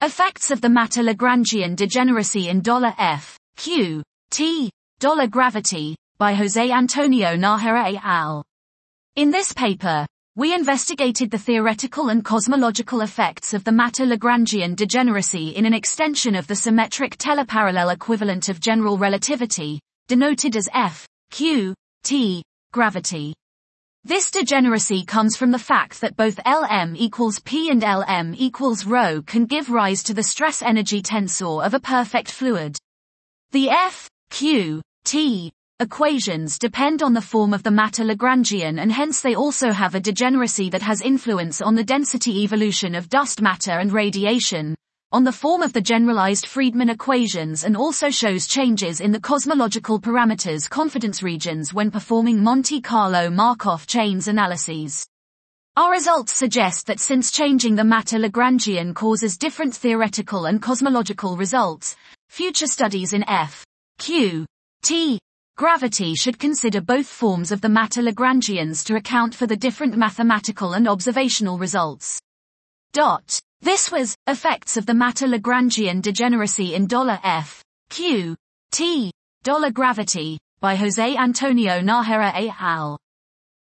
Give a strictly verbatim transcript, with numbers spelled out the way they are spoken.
Effects of the matter-Lagrangian degeneracy in $F, Q, T, $Gravity, by Jose Antonio Nájera et al. In this paper, we investigated the theoretical and cosmological effects of the matter-Lagrangian degeneracy in an extension of the symmetric teleparallel equivalent of general relativity, denoted as F, Q, T, gravity. This degeneracy comes from the fact that both Lm equals P and Lm equals ρ can give rise to the stress-energy tensor of a perfect fluid. The F, Q, T equations depend on the form of the matter-Lagrangian, and hence they also have a degeneracy that has influence on the density evolution of dust matter and radiation, on the form of the generalized Friedmann equations, and also shows changes in the cosmological parameters confidence regions when performing Monte Carlo Markov chains analyses. Our results suggest that since changing the matter-Lagrangian causes different theoretical and cosmological results, future studies in F, Q, T, gravity should consider both forms of the matter-Lagrangians to account for the different mathematical and observational results. Dot. This was Effects of the Matter-Lagrangian Degeneracy in $F, Q, T, $Gravity, by Jose Antonio Nájera et al.